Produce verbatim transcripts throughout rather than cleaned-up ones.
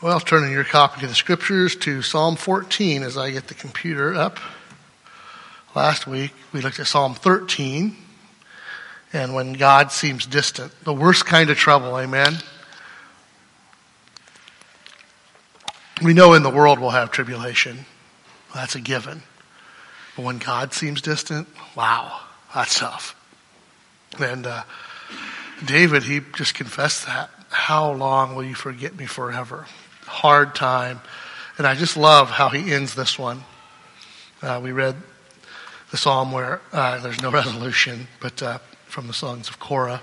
Well, turning your copy of the scriptures to Psalm fourteen as I get the computer up. Last week we looked at Psalm thirteen, and when God seems distant, the worst kind of trouble, amen? We know in the world we'll have tribulation. That's a given. But when God seems distant, wow, that's tough. And uh, David, he just confessed that. How long will you forget me forever? Hard time. And I just love how he ends this one. Uh, we read the psalm where uh, there's no resolution, but uh, from the songs of Korah.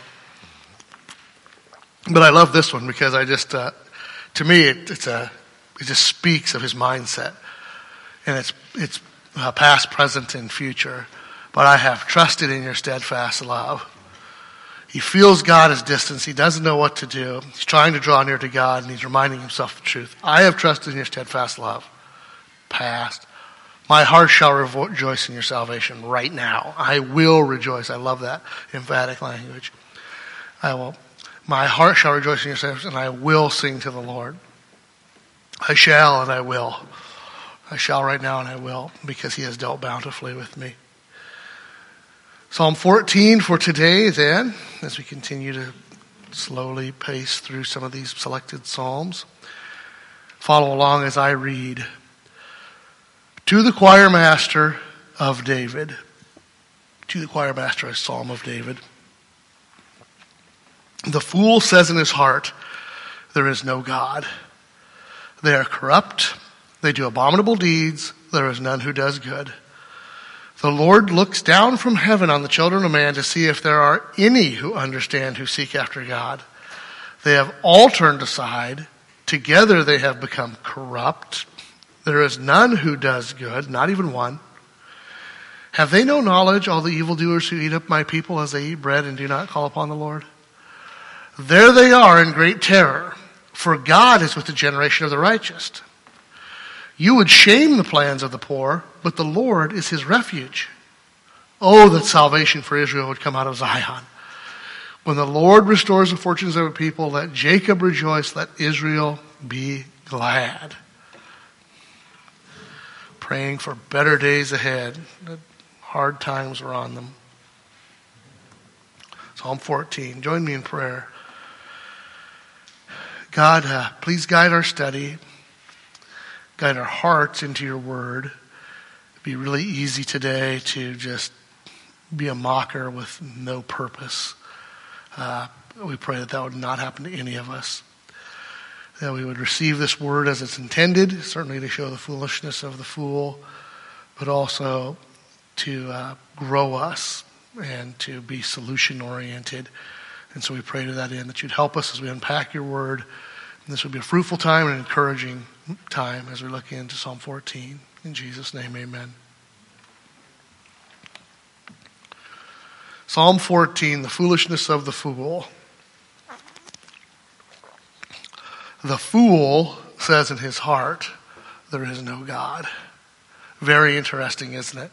But I love this one because I just, uh, to me, it, it's a, it just speaks of his mindset. And it's it's uh, past, present, and future. But I have trusted in your steadfast love. He feels God is distant. He doesn't know what to do. He's trying to draw near to God, and he's reminding himself of the truth. I have trusted in your steadfast love. Past. My heart shall rejoice in your salvation right now. I will rejoice. I love that emphatic language. I will. My heart shall rejoice in your salvation, and I will sing to the Lord. I shall, and I will. I shall right now, and I will, because he has dealt bountifully with me. Psalm fourteen for today, then, as we continue to slowly pace through some of these selected psalms. Follow along as I read. To the choir master of David. To the choir master, a psalm of David. The fool says in his heart, there is no God. They are corrupt. They do abominable deeds. There is none who does good. The Lord looks down from heaven on the children of man to see if there are any who understand, who seek after God. They have all turned aside. Together they have become corrupt. There is none who does good, not even one. Have they no knowledge, all the evildoers who eat up my people as they eat bread and do not call upon the Lord? There they are in great terror, for God is with the generation of the righteous. You would shame the plans of the poor, but the Lord is his refuge. Oh, that salvation for Israel would come out of Zion. When the Lord restores the fortunes of a people, let Jacob rejoice, let Israel be glad. Praying for better days ahead. Hard times are on them. Psalm fourteen. Join me in prayer. God, uh, please guide our study. Guide our hearts into your word. It'd be really easy today to just be a mocker with no purpose. Uh, we pray that that would not happen to any of us. That we would receive this word as it's intended, certainly to show the foolishness of the fool, but also to uh, grow us and to be solution-oriented. And so we pray to that end that you'd help us as we unpack your word. And this would be a fruitful time and an encouraging time as we look into Psalm fourteen. In Jesus' name, amen. Psalm fourteen, the foolishness of the fool. The fool says in his heart, there is no God. Very interesting, isn't it?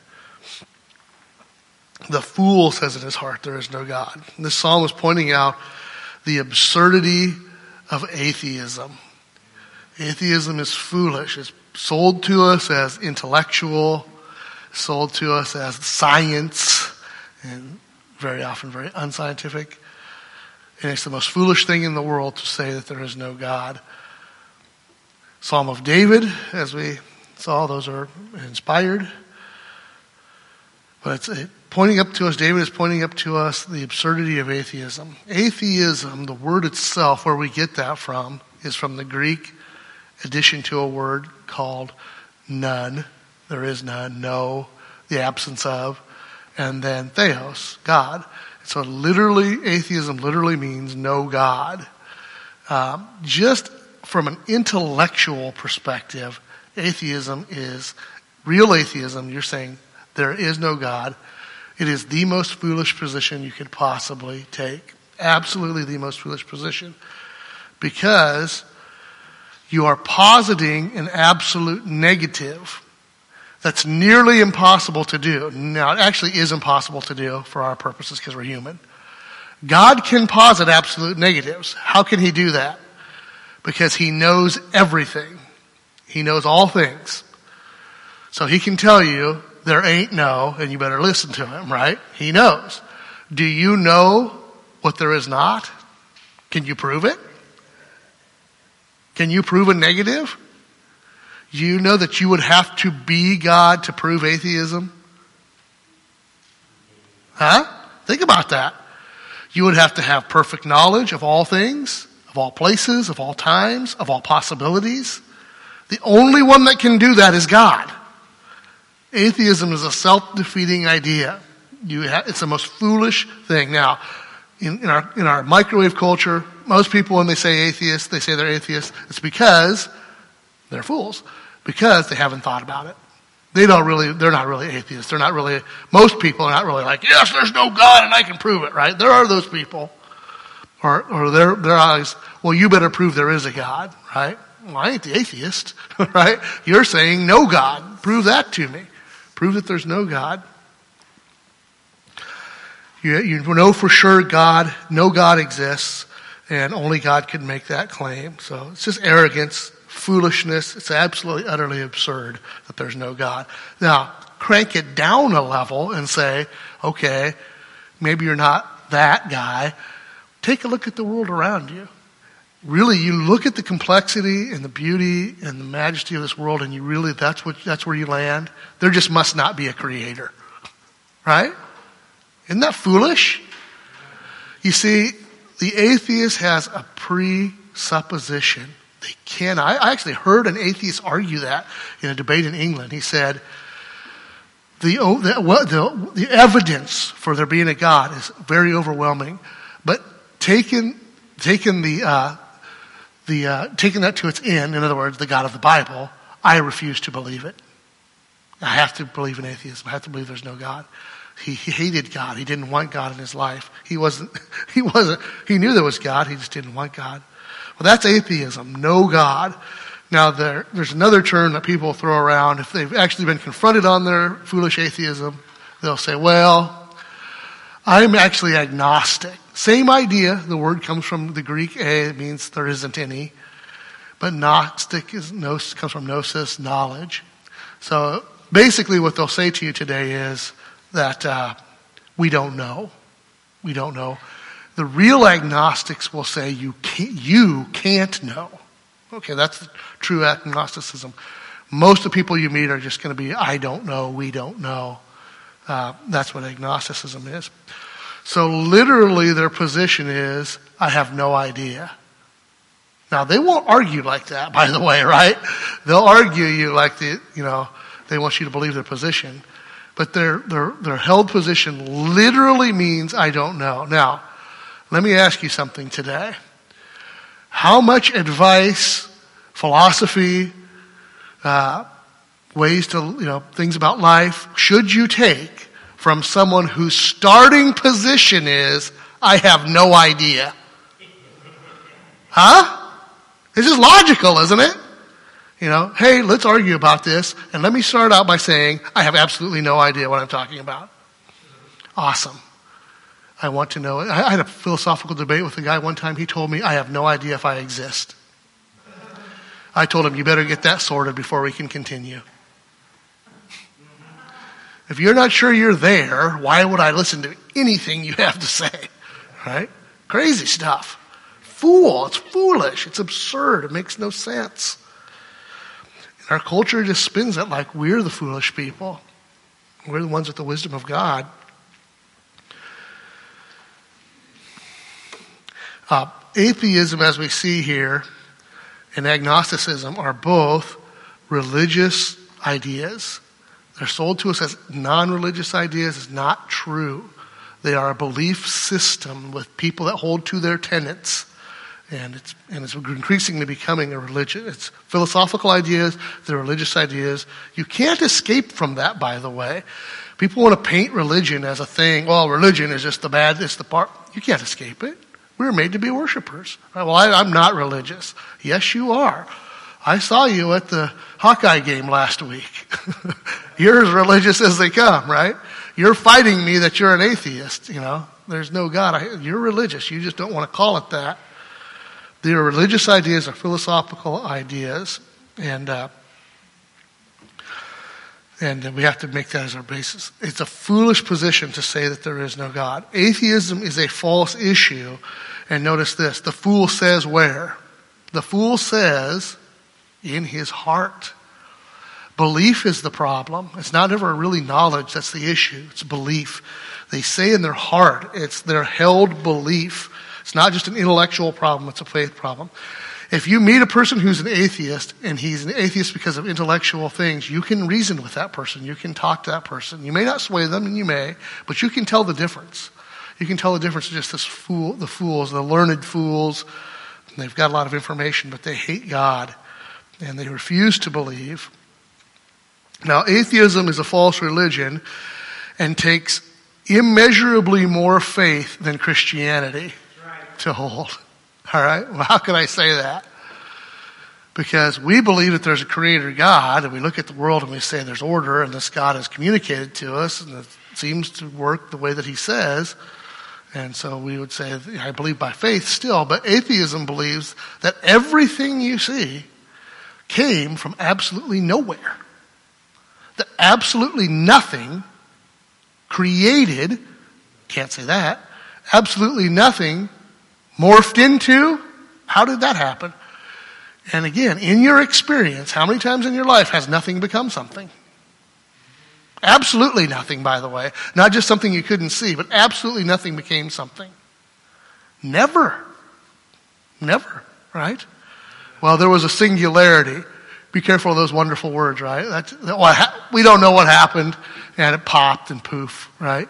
The fool says in his heart, there is no God. And this psalm is pointing out the absurdity of atheism. Atheism is foolish. It's sold to us as intellectual, sold to us as science, and very often very unscientific. And it's the most foolish thing in the world to say that there is no God. Psalm of David, as we saw, those are inspired. But it's it, pointing up to us, David is pointing up to us the absurdity of atheism. Atheism, the word itself, where we get that from, is from the Greek addition to a word called none. There is none, no, the absence of, and then theos, God. So literally, atheism literally means no God. Um, just from an intellectual perspective, atheism is, real atheism, you're saying there is no God. It is the most foolish position you could possibly take. Absolutely the most foolish position. Because you are positing an absolute negative that's nearly impossible to do. Now, it actually is impossible to do for our purposes because we're human. God can posit absolute negatives. How can he do that? because he knows everything. He knows all things. So he can tell you there ain't no, and you better listen to him, right? He knows. Do you know what there is not? Can you prove it? Can you prove a negative? You know that you would have to be God to prove atheism? Huh? Think about that. You would have to have perfect knowledge of all things, of all places, of all times, of all possibilities. The only one that can do that is God. Atheism is a self-defeating idea. You ha- it's the most foolish thing. Now, in, in our in our microwave culture, most people, when they say atheist, they say they're atheists. It's because they're fools, because they haven't thought about it. They don't really. They're not really atheists. They're not really. Most people are not really like, yes, there's no God, and I can prove it. Right? There are those people, or or their their eyes. Well, you better prove there is a God. Right? Well, I ain't the atheist. Right? You're saying no God. Prove that to me. Prove that there's no God. You, you know for sure God, no God exists, and only God can make that claim. So it's just arrogance, foolishness. It's absolutely, utterly absurd that there's no God. Now, crank it down a level and say, okay, maybe you're not that guy. Take a look at the world around you. Really, you look at the complexity and the beauty and the majesty of this world, and you really, that's what, that's where you land. There just must not be a creator. Right? Isn't that foolish? You see, the atheist has a presupposition. They can. I, I actually heard an atheist argue that in a debate in England. He said, the, the, the, the evidence for there being a God is very overwhelming, but taken, taken the, uh, the, uh, taking that to its end, in other words, the God of the Bible, I refuse to believe it. I have to believe in atheism. I have to believe there's no God. He, he hated God. He didn't want God in his life. He wasn't, he wasn't, he knew there was God. He just didn't want God. Well, that's atheism. No God. Now there, there's another term that people throw around. If they've actually been confronted on their foolish atheism, they'll say, well, I'm actually agnostic. Same idea. The word comes from the Greek a, it means there isn't any. But gnostic is, gnos, comes from gnosis, knowledge. So basically what they'll say to you today is that uh, we don't know. We don't know. The real agnostics will say you can't, you can't know. Okay, that's true agnosticism. Most of the people you meet are just going to be, I don't know, we don't know. Uh, that's what agnosticism is. So literally their position is, I have no idea. Now they won't argue like that, by the way, right? They'll argue you like the, you know, they want you to believe their position. But their, their, their held position literally means I don't know. Now, let me ask you something today. How much advice, philosophy, uh, ways to, you know, things about life should you take from someone whose starting position is, I have no idea? Huh? It's just logical, isn't it? You know, hey, let's argue about this, and let me start out by saying, I have absolutely no idea what I'm talking about. Awesome. I want to know. I had a philosophical debate with a guy one time. He told me, I have no idea if I exist. I told him, you better get that sorted before we can continue. If you're not sure you're there, why would I listen to anything you have to say? Right? Crazy stuff. Fool. It's foolish. It's absurd. It makes no sense. And our culture just spins it like we're the foolish people. We're the ones with the wisdom of God. Uh, atheism, as we see here, and agnosticism are both religious ideas. They're sold to us as non-religious ideas. It's not true. They are a belief system with people that hold to their tenets. And it's, and it's increasingly becoming a religion. It's philosophical ideas, they're religious ideas. You can't escape from that, by the way. People want to paint religion as a thing. Well, religion is just the bad, it's the part. You can't escape it. We were made to be worshipers. Well, I, I'm not religious. Yes, you are. I saw you at the Hawkeye game last week. You're as religious as they come, right? You're fighting me that you're an atheist, you know. There's no God. I, you're religious. You just don't want to call it that. They are religious ideas or philosophical ideas, and uh, and we have to make that as our basis. It's a foolish position to say that there is no God. Atheism is a false issue, and notice this, the fool says where? The fool says in his heart. Belief is the problem. It's not ever really knowledge that's the issue. It's belief. They say in their heart, it's their held belief. It's not just an intellectual problem, it's a faith problem. If you meet a person who's an atheist, and he's an atheist because of intellectual things, you can reason with that person. You can talk to that person. You may not sway them, and you may, but you can tell the difference. You can tell the difference of just this fool, the fools, the learned fools. They've got a lot of information, but they hate God, and they refuse to believe. Now, atheism is a false religion and takes immeasurably more faith than Christianity to hold. All right? Well, how can I say that? Because we believe that there's a creator God, and we look at the world and we say there's order, and this God has communicated to us, and it seems to work the way that he says. And so we would say, I believe by faith still, but atheism believes that everything you see came from absolutely nowhere. That absolutely nothing created, can't say that, absolutely nothing morphed into. How did that happen? And again, in your experience, how many times in your life has nothing become something? Absolutely nothing, by the way. Not just something you couldn't see, but absolutely nothing became something. Never. Never, right? Well, there was a singularity. Be careful of those wonderful words, right? That's, that, well, we don't know what happened, and it popped and poof, right?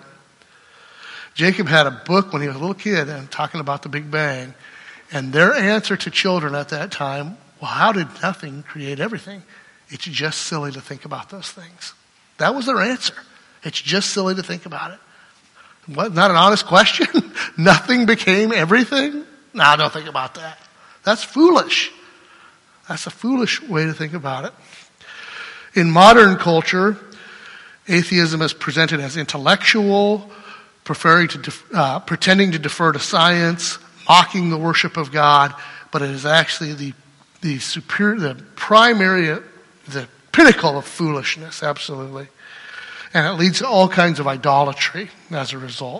Jacob had a book when he was a little kid and talking about the Big Bang, and their answer to children at that time, well, how did nothing create everything? It's just silly to think about those things. That was their answer. It's just silly to think about it. What, not an honest question? Nothing became everything? No, don't think about that. That's foolish. That's a foolish way to think about it. In modern culture, atheism is presented as intellectual, preferring to def- uh, pretending to defer to science, mocking the worship of God, but it is actually the the superior, the primary, the pinnacle of foolishness, absolutely. And it leads to all kinds of idolatry as a result.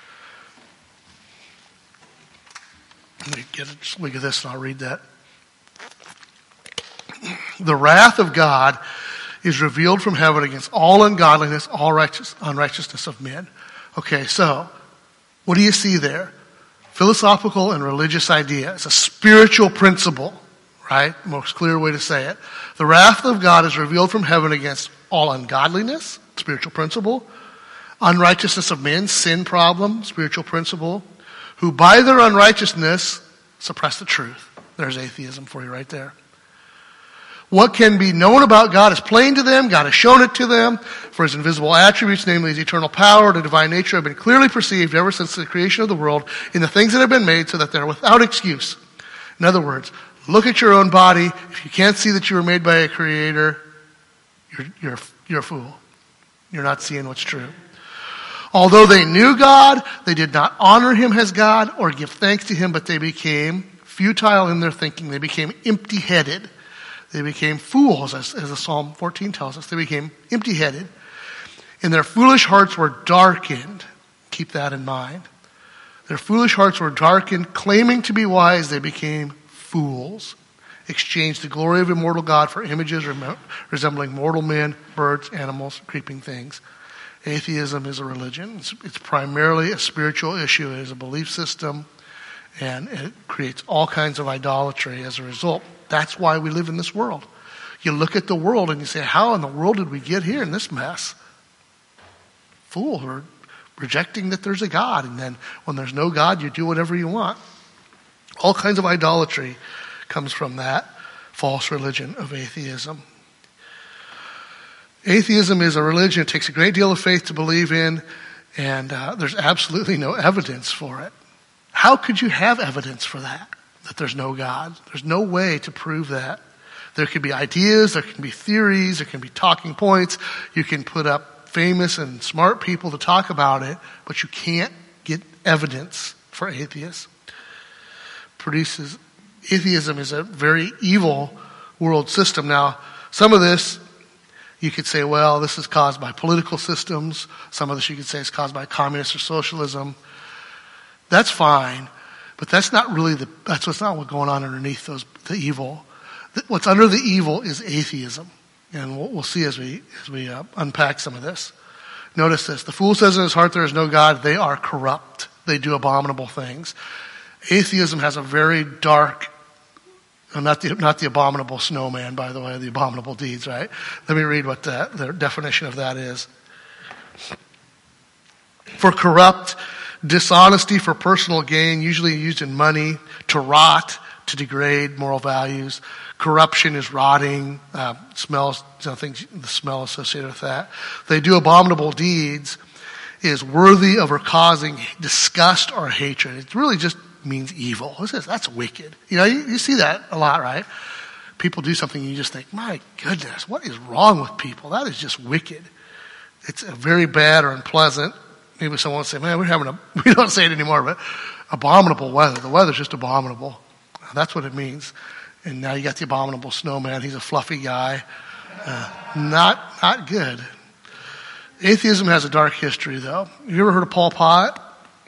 Let me get it, just look at this and I'll read that. The wrath of God is revealed from heaven against all ungodliness, all righteous, unrighteousness of men. Okay, so what do you see there? Philosophical and religious idea. It's a spiritual principle, right? Most clear way to say it. The wrath of God is revealed from heaven against all ungodliness, spiritual principle. Unrighteousness of men, sin problem, spiritual principle. Who by their unrighteousness suppress the truth. There's atheism for you right there. What can be known about God is plain to them. God has shown it to them. For his invisible attributes, namely his eternal power and divine nature, have been clearly perceived ever since the creation of the world in the things that have been made, so that they're without excuse. In other words, look at your own body. If you can't see that you were made by a creator, you're, you're, you're a fool. You're not seeing what's true. Although they knew God, they did not honor him as God or give thanks to him, but they became futile in their thinking. They became empty-headed. They became fools, as, as the Psalm fourteen tells us. They became empty-headed. And their foolish hearts were darkened. Keep that in mind. Their foolish hearts were darkened. Claiming to be wise, they became fools. Exchanged the glory of immortal God for images rem- resembling mortal men, birds, animals, creeping things. Atheism is a religion. It's, it's primarily a spiritual issue. It is a belief system. And it creates all kinds of idolatry as a result. That's why we live in this world. You look at the world and you say, how in the world did we get here in this mess? Fool, we're rejecting that there's a God. And then when there's no God, you do whatever you want. All kinds of idolatry comes from that false religion of atheism. Atheism is a religion. It takes a great deal of faith to believe in. And uh, there's absolutely no evidence for it. How could you have evidence for that? That there's no God. There's no way to prove that. There could be ideas, there can be theories, there can be talking points. You can put up famous and smart people to talk about it, but you can't get evidence for atheists. Produces Atheism is a very evil world system. Now, some of this, you could say, well, this is caused by political systems. Some of this you could say is caused by communist or socialism. That's fine, but that's not really the, that's what's not what's going on underneath those, the evil. What's under the evil is atheism. And we'll, we'll see as we, as we uh, unpack some of this. Notice this. The fool says in his heart there is no God. They are corrupt. They do abominable things. Atheism has a very dark, not the, not the abominable snowman, by the way, the abominable deeds, right? Let me read what the, the definition of that is. For corrupt, dishonesty for personal gain, usually used in money, to rot, to degrade moral values. Corruption is rotting, uh, smells, nothing, the smell associated with that. They do abominable deeds, is worthy of or causing disgust or hatred. It really just means evil. Who says that's wicked? You know, you, you see that a lot, right? People do something and you just think, my goodness, what is wrong with people? That is just wicked. It's a very bad or unpleasant. Maybe someone will say, man, we're having a, we don't say it anymore, but abominable weather. The weather's just abominable. That's what it means. And now you got the abominable snowman. He's a fluffy guy. Uh, not, not good. Atheism has a dark history, though. You ever heard of Pol Pot?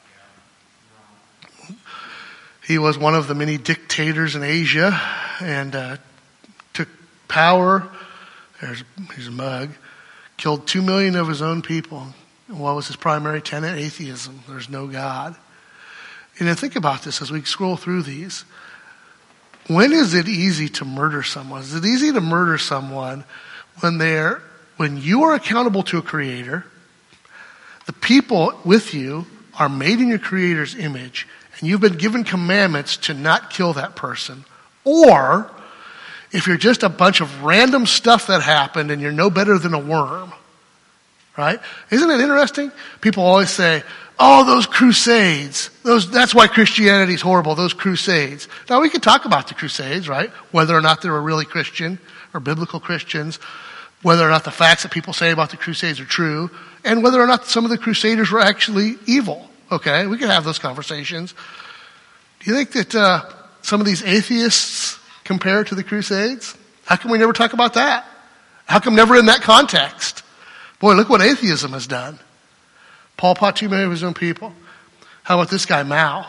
He was one of the many dictators in Asia and uh, took power. There's, here's a mug. Killed two million of his own people. And what was his primary tenet? Atheism. There's no God. And then think about this as we scroll through these. When is it easy to murder someone? Is it easy to murder someone when they're, when you are accountable to a creator, the people with you are made in your creator's image, and you've been given commandments to not kill that person? Or if you're just a bunch of random stuff that happened and you're no better than a worm, right? Isn't it interesting? People always say, oh, those crusades. Those, that's why Christianity is horrible, those crusades. Now, we could talk about the crusades, right? Whether or not they were really Christian or biblical Christians, whether or not the facts that people say about the crusades are true, and whether or not some of the crusaders were actually evil. Okay? We could have those conversations. Do you think that uh, some of these atheists compare to the crusades? How come we never talk about that? How come never in that context? Boy, look what atheism has done. Pol Pot, two million of his own people. How about this guy, Mao?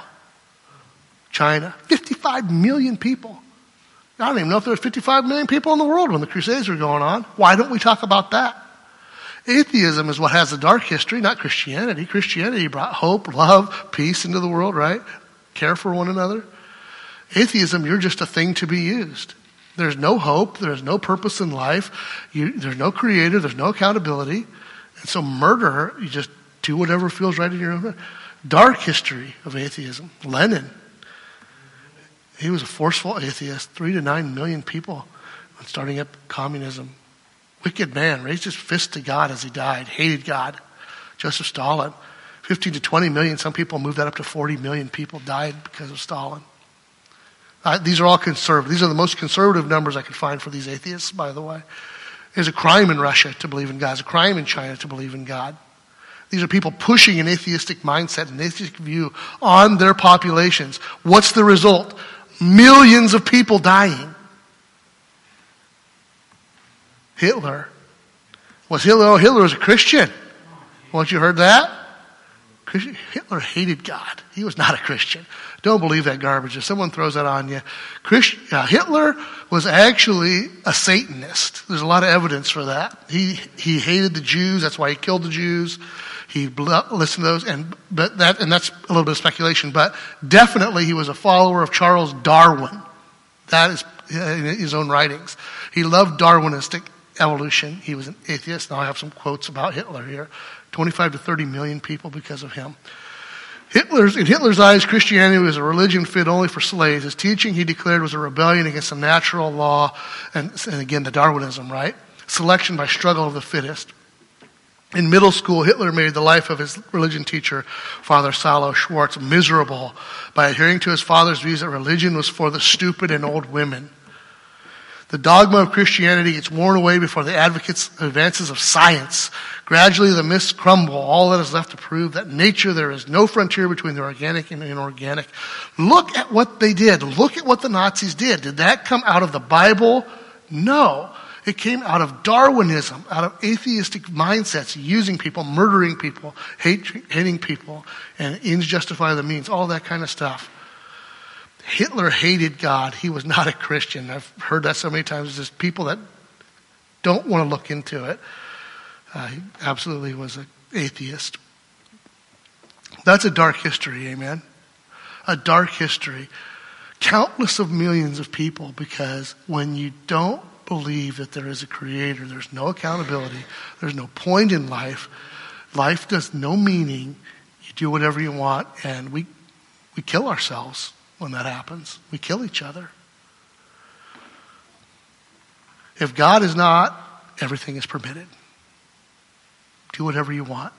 China, fifty-five million people. I don't even know if there were fifty-five million people in the world when the Crusades were going on. Why don't we talk about that? Atheism is what has a dark history, not Christianity. Christianity brought hope, love, peace into the world, right? Care for one another. Atheism, you're just a thing to be used. There's no hope. There's no purpose in life. You, there's no creator. There's no accountability. And so murder, you just do whatever feels right in your own. Dark history of atheism. Lenin. He was a forceful atheist. Three to nine million people starting up communism. Wicked man. Raised his fist to God as he died. Hated God. Joseph Stalin. fifteen to twenty million. Some people moved that up to forty million people died because of Stalin. Uh, these are all conservative. These are the most conservative numbers I could find for these atheists, by the way. It's a crime in Russia to believe in God. It's a crime in China to believe in God. These are people pushing an atheistic mindset, an atheistic view on their populations. What's the result? Millions of people dying. Hitler. Was Hitler? Oh, Hitler was a Christian. Once you heard that? Christian, Hitler hated God. He was not a Christian. Don't believe that garbage. If someone throws that on you. Christ, uh, Hitler was actually a Satanist. There's a lot of evidence for that. He he hated the Jews. That's why he killed the Jews. He listened to those, and but that and that's a little bit of speculation. But definitely, he was a follower of Charles Darwin. That is in his own writings. He loved Darwinistic evolution. He was an atheist. Now I have some quotes about Hitler here. twenty-five to thirty million people because of him. Hitler's, in Hitler's eyes, Christianity was a religion fit only for slaves. His teaching, he declared, was a rebellion against the natural law and, and again, the Darwinism, right? Selection by struggle of the fittest. In middle school, Hitler made the life of his religion teacher, Father Salo Schwartz, miserable by adhering to his father's views that religion was for the stupid and old women. The dogma of Christianity gets worn away before the advocates' advances of science. Gradually the myths crumble. All that is left to prove that in nature there is no frontier between the organic and inorganic. Look at what they did. Look at what the Nazis did. Did that come out of the Bible? No. It came out of Darwinism, out of atheistic mindsets, using people, murdering people, hate, hating people, and ends justify the means, all that kind of stuff. Hitler hated God. He was not a Christian. I've heard that so many times. It's just people that don't want to look into it. Uh, he absolutely was an atheist. That's a dark history, amen? A dark history. Countless of millions of people, because when you don't believe that there is a creator, there's no accountability, there's no point in life, life does no meaning, you do whatever you want, and we we kill ourselves. When that happens, we kill each other. If God is not, everything is permitted. Do whatever you want.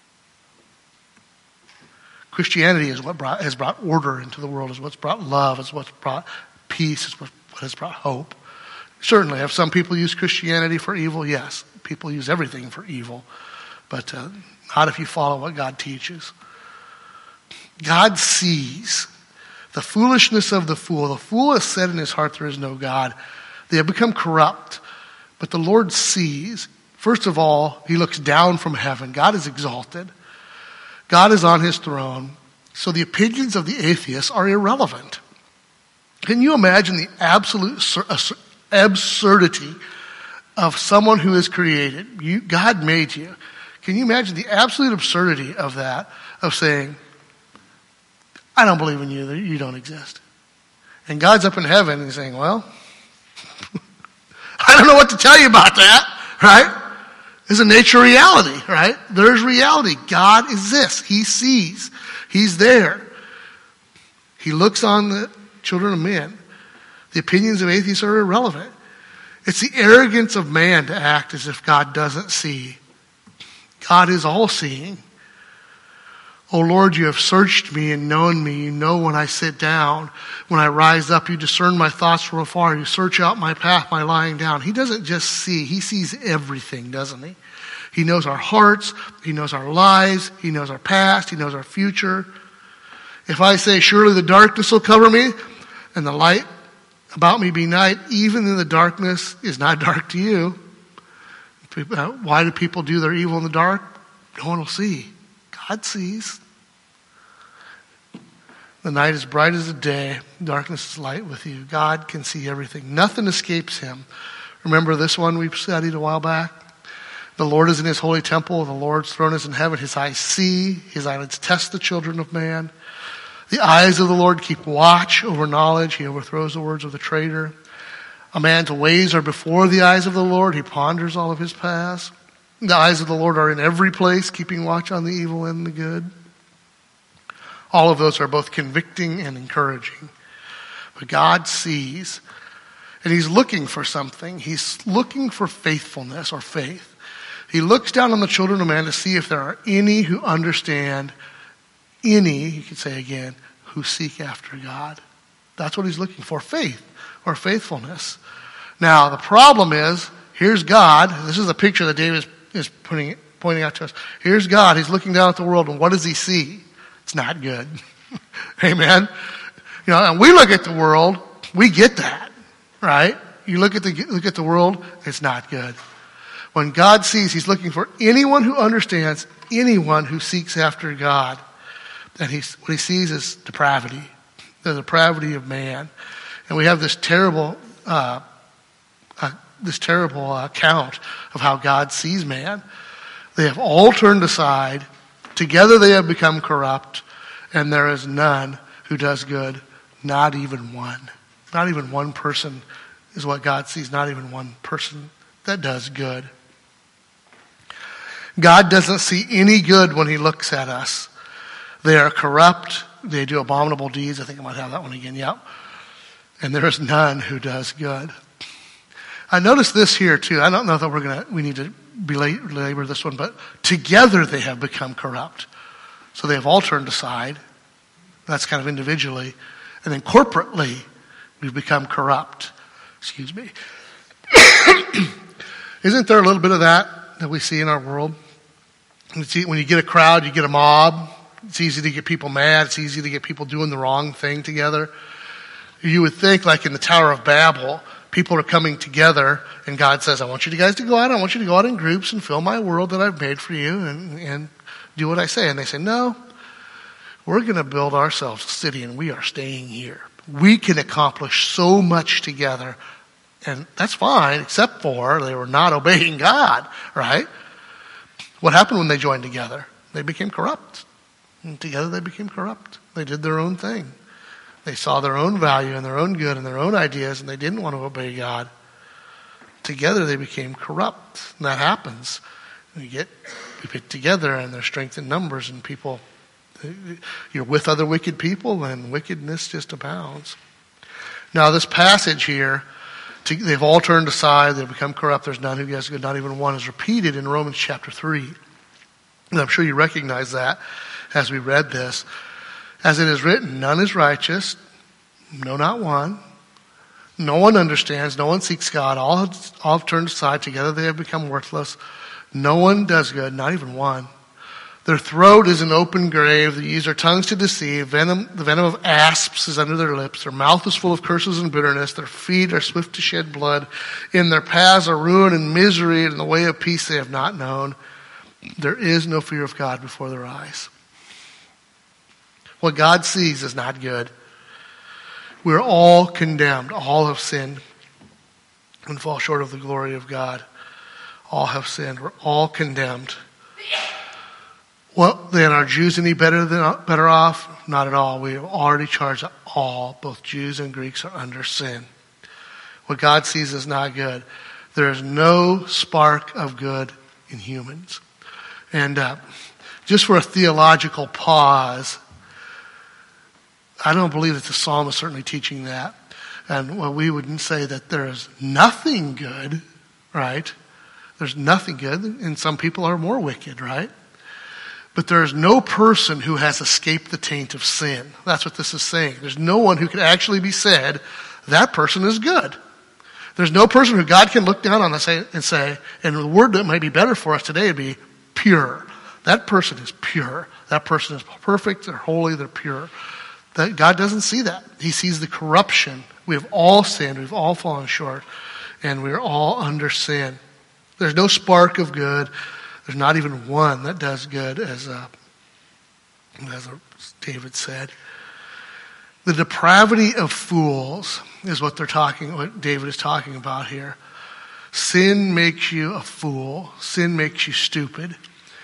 Christianity is what brought, has brought order into the world, is what's brought love, is what's brought peace, is what has brought hope. Certainly, have some people use Christianity for evil? Yes. People use everything for evil. But uh, not if you follow what God teaches. God sees the foolishness of the fool. The fool has said in his heart, there is no God. They have become corrupt. But the Lord sees. First of all, he looks down from heaven. God is exalted. God is on his throne. So the opinions of the atheists are irrelevant. Can you imagine the absolute absurdity of someone who is created? You, God made you. Can you imagine the absolute absurdity of that, of saying, I don't believe in you, that you don't exist. And God's up in heaven and he's saying, well, I don't know what to tell you about that, right? It's a nature reality, right? There's reality. God exists. He sees. He's there. He looks on the children of men. The opinions of atheists are irrelevant. It's the arrogance of man to act as if God doesn't see. God is all-seeing. O Lord, you have searched me and known me. You know when I sit down. When I rise up, you discern my thoughts from afar. You search out my path, my lying down. He doesn't just see. He sees everything, doesn't he? He knows our hearts. He knows our lives. He knows our past. He knows our future. If I say, surely the darkness will cover me, and the light about me be night, even in the darkness is not dark to you. Why do people do their evil in the dark? No one will see. God sees. The night is bright as the day. Darkness is light with you. God can see everything. Nothing escapes him. Remember this one we studied a while back? The Lord is in his holy temple. The Lord's throne is in heaven. His eyes see. His eyelids test the children of man. The eyes of the Lord keep watch over knowledge. He overthrows the words of the traitor. A man's ways are before the eyes of the Lord. He ponders all of his paths. The eyes of the Lord are in every place, keeping watch on the evil and the good. All of those are both convicting and encouraging. But God sees, and he's looking for something. He's looking for faithfulness or faith. He looks down on the children of man to see if there are any who understand, any, you could say again, who seek after God. That's what he's looking for, faith or faithfulness. Now, the problem is, here's God. This is a picture that David is, is putting, pointing out to us. Here's God. He's looking down at the world, and what does he see? It's not good. Amen. You know, and we look at the world, we get that, right? You look at the look at the world, it's not good. When God sees, he's looking for anyone who understands, anyone who seeks after God. And he's, what he sees is depravity, the depravity of man. And we have this terrible, uh, uh, this terrible account of how God sees man. They have all turned aside. Together they have become corrupt, and there is none who does good, not even one. Not even one person is what God sees, not even one person that does good. God doesn't see any good when he looks at us. They are corrupt. They do abominable deeds. I think I might have that one again. Yep. And there is none who does good. I noticed this here too. I don't know that we're gonna. We need to belabor this one, but together they have become corrupt. So they have all turned aside. That's kind of individually, and then corporately we've become corrupt. Excuse me. Isn't there a little bit of that that we see in our world? When you get a crowd, you get a mob. It's easy to get people mad. It's easy to get people doing the wrong thing together. You would think, like in the Tower of Babel, people are coming together and God says, I want you guys to go out. I want you to go out in groups and fill my world that I've made for you and, and do what I say. And they say, no, we're going to build ourselves a city and we are staying here. We can accomplish so much together. And that's fine, except for they were not obeying God, right? What happened when they joined together? They became corrupt. And together they became corrupt. They did their own thing. They saw their own value and their own good and their own ideas, and they didn't want to obey God. Together they became corrupt. And that happens. You get you get together and there's strength in numbers, and people, you're with other wicked people and wickedness just abounds. Now this passage here, they've all turned aside, they've become corrupt, there's none who does good, not even one, is repeated in Romans chapter three. And I'm sure you recognize that as we read this. As it is written, none is righteous, no, not one. No one understands, no one seeks God. All have, all have turned aside, together they have become worthless. No one does good, not even one. Their throat is an open grave. They use their tongues to deceive. Venom, the venom of asps is under their lips. Their mouth is full of curses and bitterness. Their feet are swift to shed blood. In their paths are ruin and misery, and in the way of peace they have not known. There is no fear of God before their eyes. What God sees is not good. We're all condemned. All have sinned and fall short of the glory of God. All have sinned. We're all condemned. Well, then, are Jews any better than better off? Not at all. We have already charged that all, both Jews and Greeks, are under sin. What God sees is not good. There is no spark of good in humans. And uh, just for a theological pause, I don't believe that the psalm is certainly teaching that. And well, we wouldn't say that there is nothing good, right? There's nothing good, and some people are more wicked, right? But there is no person who has escaped the taint of sin. That's what this is saying. There's no one who could actually be said, that person is good. There's no person who God can look down on and say, and say, and the word that might be better for us today would be pure. That person is pure. That person is perfect, they're holy, they're pure. That God doesn't see that. He sees the corruption. We have all sinned. We've all fallen short. And we're all under sin. There's no spark of good. There's not even one that does good, as, uh, as David said. The depravity of fools is what they're talking, what David is talking about here. Sin makes you a fool. Sin makes you stupid.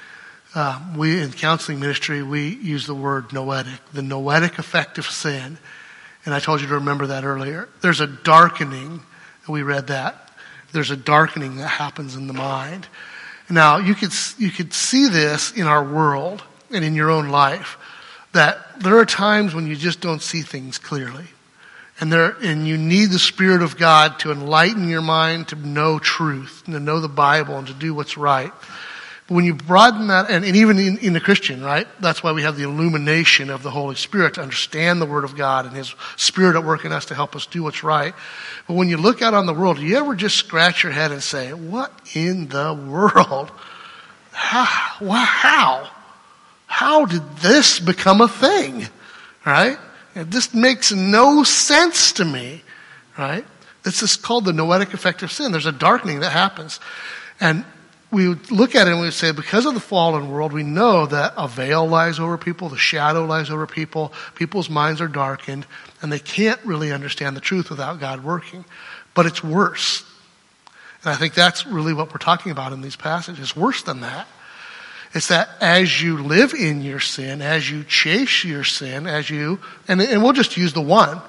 Uh, we, in counseling ministry, we use the word noetic, the noetic effect of sin. And I told you to remember that earlier. There's a darkening, we read that. There's a darkening that happens in the mind. Now, you could, you could see this in our world and in your own life, that there are times when you just don't see things clearly. And there, and you need the Spirit of God to enlighten your mind, to know truth, and to know the Bible, and to do what's right. When you broaden that, and, and even in, in the Christian, right? That's why we have the illumination of the Holy Spirit to understand the Word of God and His Spirit at work in us to help us do what's right. But when you look out on the world, do you ever just scratch your head and say, what in the world? How? How? How did this become a thing? Right? It just makes no sense to me. Right? This is called the noetic effect of sin. There's a darkening that happens. And we would look at it and we would say, because of the fallen world, we know that a veil lies over people, the shadow lies over people, people's minds are darkened, and they can't really understand the truth without God working. But it's worse. And I think that's really what we're talking about in these passages. It's worse than that. It's that as you live in your sin, as you chase your sin, as you, and, and we'll just use the one,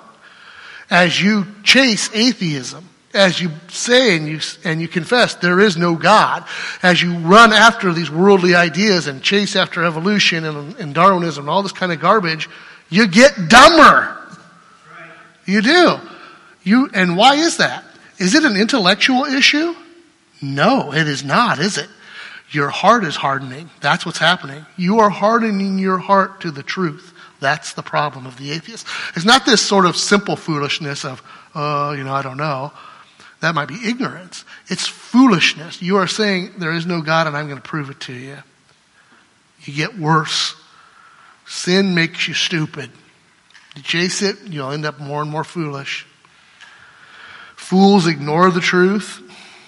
as you chase atheism, as you say and you, and you confess there is no God, as you run after these worldly ideas and chase after evolution and, and Darwinism and all this kind of garbage, you get dumber. Right. You do. You, and why is that? Is it an intellectual issue? No, it is not, is it? Your heart is hardening. That's what's happening. You are hardening your heart to the truth. That's the problem of the atheist. It's not this sort of simple foolishness of, oh, you know, I don't know. That might be ignorance. It's foolishness. You are saying there is no God and I'm going to prove it to you. You get worse. Sin makes you stupid. You chase it, you'll end up more and more foolish. Fools ignore the truth.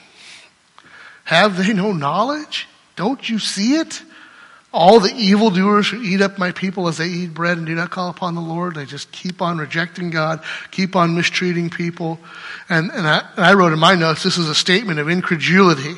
Have they no knowledge? Don't you see it? All the evildoers who eat up my people as they eat bread and do not call upon the Lord, they just keep on rejecting God, keep on mistreating people. And, and, I, and I wrote in my notes, this is a statement of incredulity.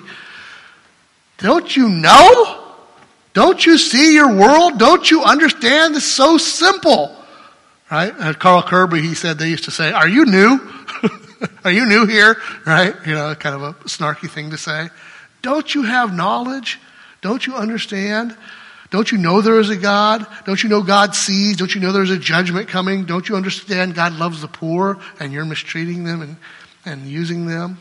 Don't you know? Don't you see your world? Don't you understand? It's so simple. Right? And Carl Kirby, he said, they used to say, are you new? Are you new here? Right? You know, kind of a snarky thing to say. Don't you have knowledge? Don't you understand? Don't you know there is a God? Don't you know God sees? Don't you know there's a judgment coming? Don't you understand God loves the poor and you're mistreating them and, and using them?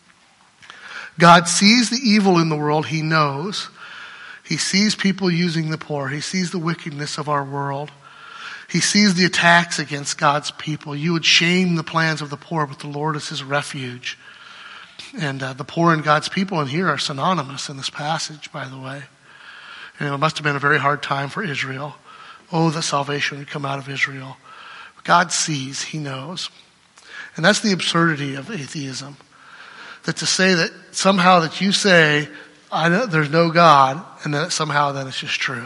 God sees the evil in the world. He knows. He sees people using the poor. He sees the wickedness of our world. He sees the attacks against God's people. You would shame the plans of the poor, but the Lord is his refuge. And uh, the poor and God's people in here are synonymous in this passage, by the way. And it must have been a very hard time for Israel. Oh, that salvation would come out of Israel. God sees, he knows. And that's the absurdity of atheism. That to say that somehow that you say, I know there's no God, and that somehow then it's just true.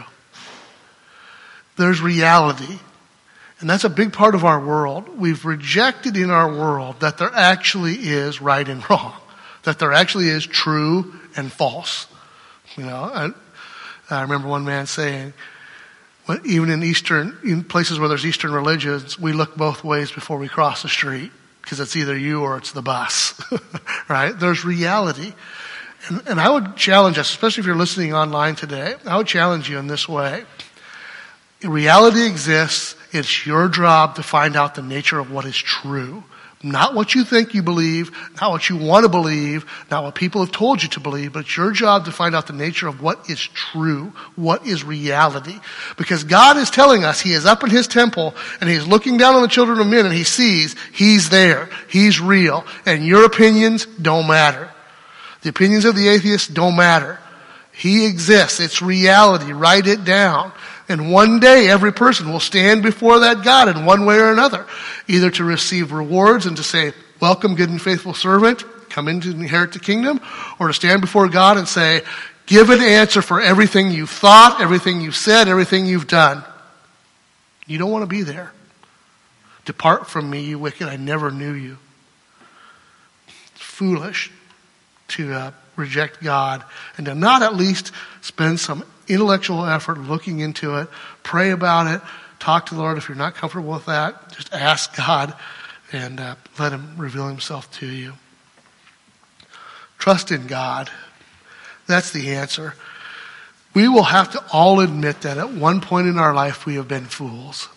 There's reality. And that's a big part of our world. We've rejected in our world that there actually is right and wrong. That there actually is true and false. You know, I, I remember one man saying, well, even in Eastern, in places where there's Eastern religions, we look both ways before we cross the street. Because it's either you or it's the bus. Right? There's reality. And, and I would challenge us, especially if you're listening online today, I would challenge you in this way. Reality exists. It's your job to find out the nature of what is true. Not what you think you believe, not what you want to believe, not what people have told you to believe, but it's your job to find out the nature of what is true, what is reality. Because God is telling us he is up in his temple and he's looking down on the children of men and he sees he's there, he's real, and your opinions don't matter. The opinions of the atheists don't matter. He exists. It's reality. Write it down. And one day every person will stand before that God in one way or another, either to receive rewards and to say, welcome, good and faithful servant, come in to inherit the kingdom, or to stand before God and say, give an answer for everything you've thought, everything you've said, everything you've done. You don't want to be there. Depart from me, you wicked, I never knew you. It's foolish to uh, reject God and to not at least spend some intellectual effort looking into it, pray about it, talk to the Lord. If you're not comfortable with that, just ask God and uh, let him reveal himself to you. Trust in God. That's the answer. We will have to all admit that at one point in our life we have been fools.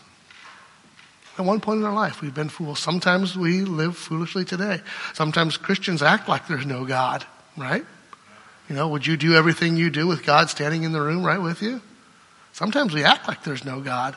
At one point in our life we've been fools. Sometimes we live foolishly today. Sometimes Christians act like there's no God, right? You know, would you do everything you do with God standing in the room right with you? Sometimes we act like there's no God.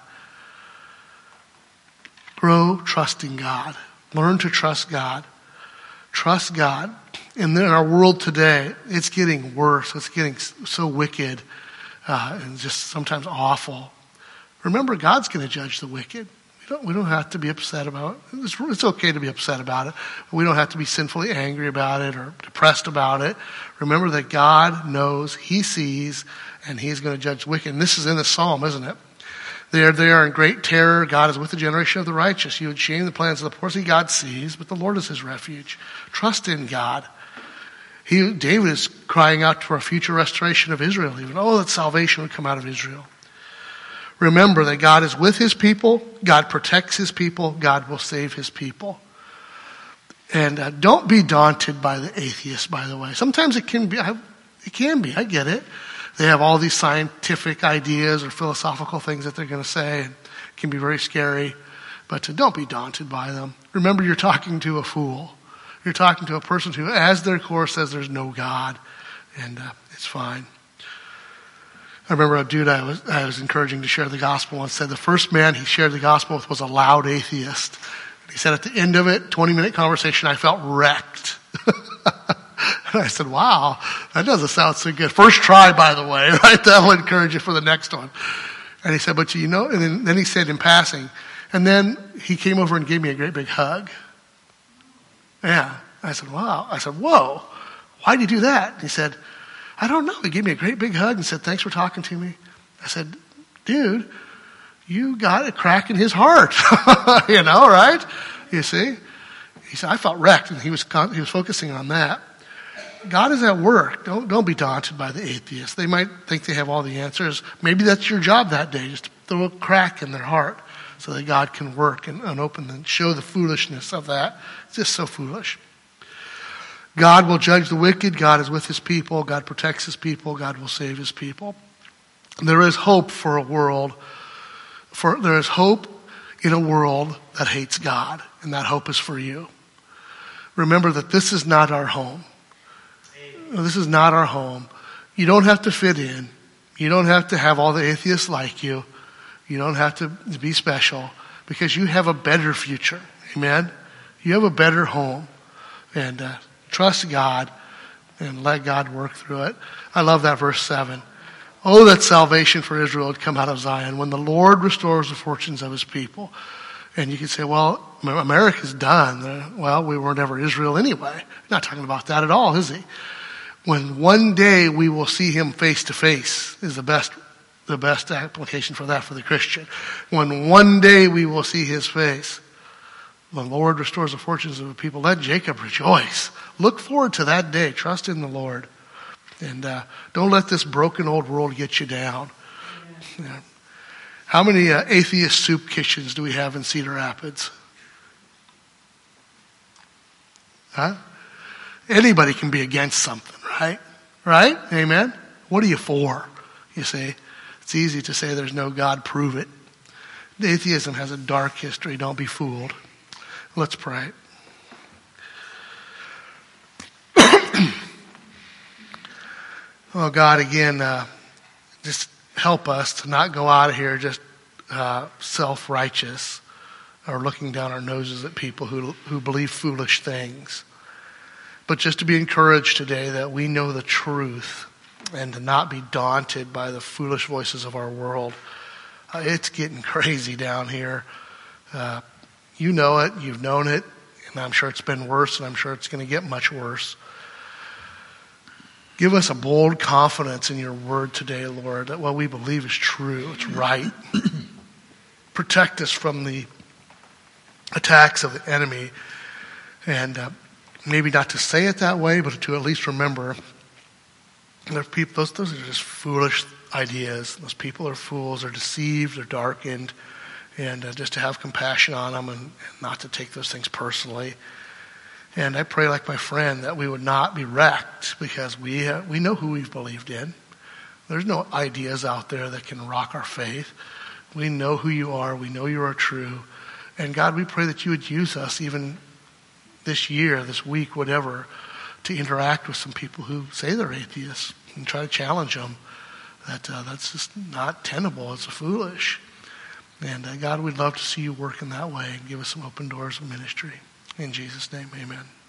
Grow trusting God. Learn to trust God. Trust God. And in our world today, it's getting worse. It's getting so wicked uh, and just sometimes awful. Remember, God's going to judge the wicked. We don't, we don't have to be upset about it. It's, it's okay to be upset about it. But we don't have to be sinfully angry about it or depressed about it. Remember that God knows, he sees, and he's going to judge the wicked. And this is in the psalm, isn't it? They are, they are in great terror. God is with the generation of the righteous. You would shame the plans of the poor. See, God sees, but the Lord is his refuge. Trust in God. He, David is crying out for a future restoration of Israel even. Oh, that salvation would come out of Israel. Remember that God is with his people. God protects his people. God will save his people. And uh, don't be daunted by the atheists, by the way. Sometimes it can be, I, it can be, I get it. They have all these scientific ideas or philosophical things that they're going to say, and it can be very scary. But uh, don't be daunted by them. Remember, you're talking to a fool. You're talking to a person who, as their core, says there's no God. And uh, it's fine. I remember a dude I was, I was encouraging to share the gospel once said the first man he shared the gospel with was a loud atheist. He said at the end of it, twenty minute conversation, I felt wrecked. And I said, wow, that doesn't sound so good. First try, by the way, right? That will encourage you for the next one. And he said, but you know, and then, then he said in passing, and then he came over and gave me a great big hug. Yeah. I said, wow. I said, whoa, why'd you do that? He said, I don't know. He gave me a great big hug and said, thanks for talking to me. I said, dude, you got a crack in his heart. You know, right? You see? He said, I felt wrecked, and he was he was focusing on that. God is at work. Don't don't be daunted by the atheists. They might think they have all the answers. Maybe that's your job that day, just to throw a crack in their heart so that God can work and, and open and show the foolishness of that. It's just so foolish. God will judge the wicked. God is with his people. God protects his people. God will save his people. There is hope for a world. For there is hope in a world that hates God, and that hope is for you. Remember that this is not our home. This is not our home. You don't have to fit in. You don't have to have all the atheists like you. You don't have to be special, because you have a better future. Amen? You have a better home. And uh, trust God and let God work through it. I love that verse seven. Oh, that salvation for Israel would come out of Zion when the Lord restores the fortunes of his people. And you can say, well, America's done. Well, we were never Israel anyway. Not talking about that at all, is he? When one day we will see him face to face is the best, the best application for that for the Christian. When one day we will see his face, the Lord restores the fortunes of the people. Let Jacob rejoice. Look forward to that day. Trust in the Lord. And uh, don't let this broken old world get you down. Yeah. How many uh, atheist soup kitchens do we have in Cedar Rapids? Huh? Anybody can be against something, right? Right? Amen? What are you for? You see, it's easy to say there's no God. Prove it. Atheism has a dark history. Don't be fooled. Let's pray. Oh, God, again, uh, just help us to not go out of here just uh, self-righteous or looking down our noses at people who who believe foolish things. But just to be encouraged today that we know the truth and to not be daunted by the foolish voices of our world. Uh, it's getting crazy down here. Uh, you know it. You've known it. And I'm sure it's been worse, and I'm sure it's going to get much worse. Give us a bold confidence in your word today, Lord, that what we believe is true. It's right. Protect us from the attacks of the enemy. And uh, maybe not to say it that way, but to at least remember that people, those, those are just foolish ideas. Those people are fools. They're deceived. They're darkened. And uh, just to have compassion on them and, and not to take those things personally. And I pray, like my friend, that we would not be wrecked because we uh, we know who we've believed in. There's no ideas out there that can rock our faith. We know who you are. We know you are true. And God, we pray that you would use us even this year, this week, whatever, to interact with some people who say they're atheists and try to challenge them. That uh, that's just not tenable. It's foolish. And uh, God, we'd love to see you work in that way and give us some open doors of ministry. In Jesus' name, amen.